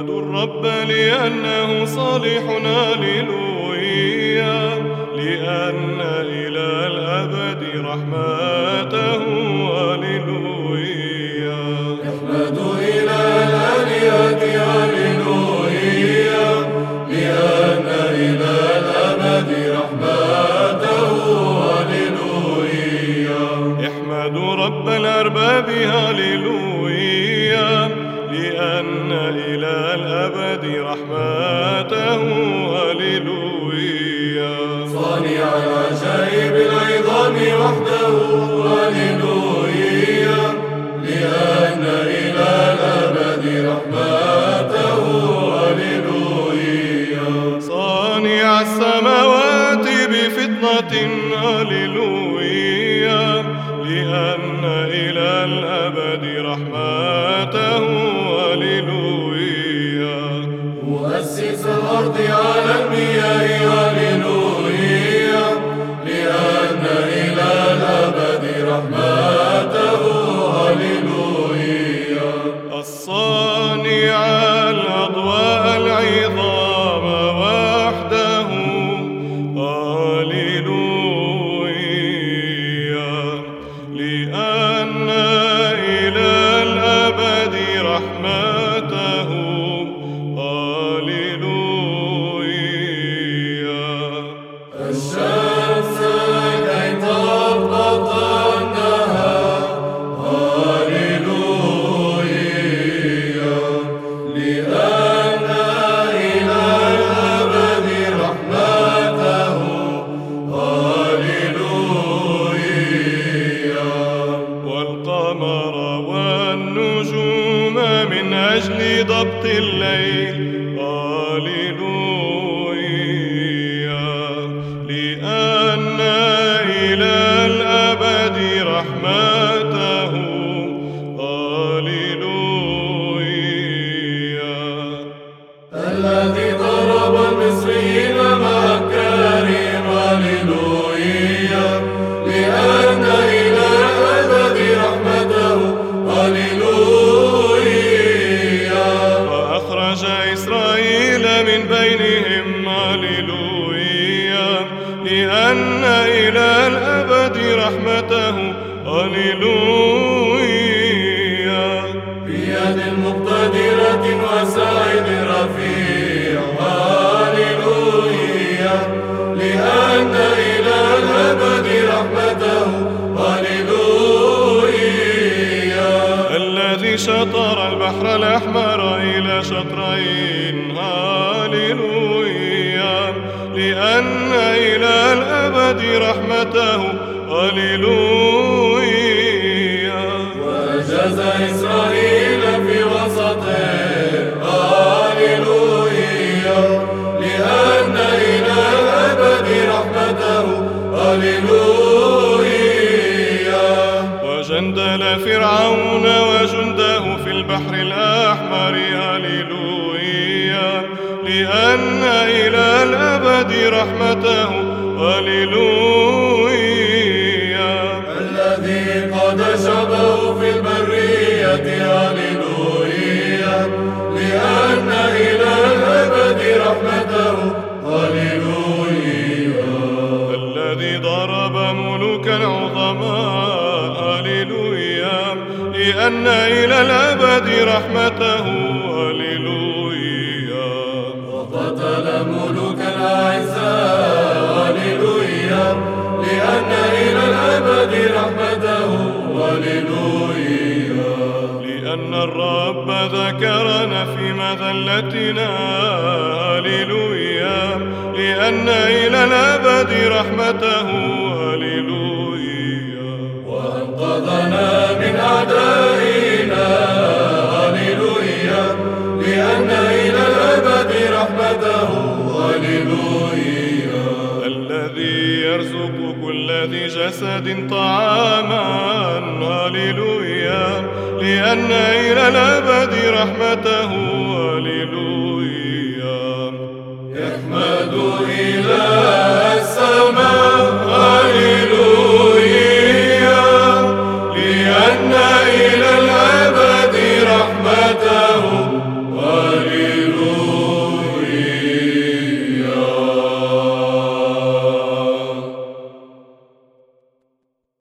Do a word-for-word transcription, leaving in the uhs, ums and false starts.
الرب لأنه صالح، هللويا، لأن إلى الأبد رحمته، هللويا. احمدوا إلى الآلهة، هللويا، لأن إلى الأبد رحمته، هللويا. احمدوا رب الأرباب، هللويا، لأن إلى الأبد رحمته، هللويا. صانع العجائب العظام وحده، هللويا، لأن إلى الأبد رحمته، هللويا. صانع السماوات بفضة، هللويا، لأن إلى الأبد رحمته، هللويا. مؤسس الأرض على المياه، هللويا، لأن إلى الأبد رحمته، هللويا. الصانع الأضواء العظام وحده، هللويا، لأن إلى الأبد رحمته، هللويا. الشمس كي تضبط النهار، هللويا، لأن إلى الأبد رحمته، هللويا. والقمر والنجوم من أجل ضبط الليل، هللويا، لأن إلى الأبد رحمته، هللويا. الذي ضرب المصريين مع الكريم، هللويا، لأن إلى الأبد رحمته، هللويا. وأخرج إسرائيل من بينهم، هللويا، لأن إلى الأبد رحمته، هللويا. بيد مقتدرة وسعيد رفيع، هللويا، لأن إلى الأبد رحمته، هللويا. الذي شطر البحر الأحمر إلى شطرين، هللويا، لأن إلى الأبد رحمته، هللويا. وأجاز إسرائيل في وسطه، هللويا، لأن إلى الأبد رحمته، هللويا. وجندل فرعون وجنده في البحر الأحمر، هللويا، لأن إلى الأبد رحمته، هللويا. الذي قاد شعبه في البرية، هللويا، لأن إلى الأبد رحمته، هللويا. الذي ضرب ملوكا عظماء، هللويا، لأن إلى الأبد رحمته، هللويا. وقتل ملوكا أعزاء، هللويا، لأن إلى الأبد رحمته، هللويا. لأن الرب ذكرنا في مذلتنا، هللويا، لأن إلى الأبد رحمته، هللويا. وأنقذنا من أعدائنا، هللويا، لأن إلى الأبد رحمته، هللويا. الذي يرزق كل ذي جسد طعاما، هللويا، لأن إلى الأبد رحمته، هللويا. يحمد إله السماء، هللويا، لأن إلى